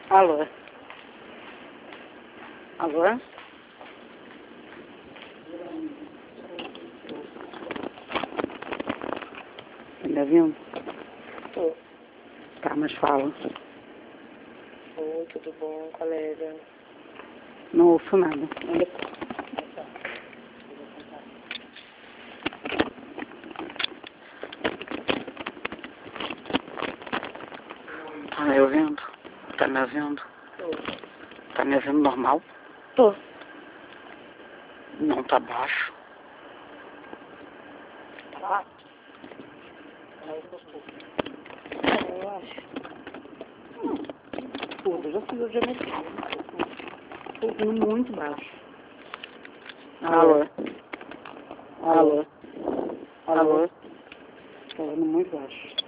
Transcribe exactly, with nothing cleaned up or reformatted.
Alô? Alô? Tá me ouvindo? Tô. Tá, mas fala. Oi, tudo bom, colega? Não ouço nada. Olha. Tá me ouvindo? Tá me ouvindo? Tô. Tá me ouvindo normal? Tô. Não tá baixo. Tá? Eu acho. Tudo, eu já fiz o geometria. Tô ouvindo muito baixo. Alô? Alô? Alô? Tô ouvindo muito baixo.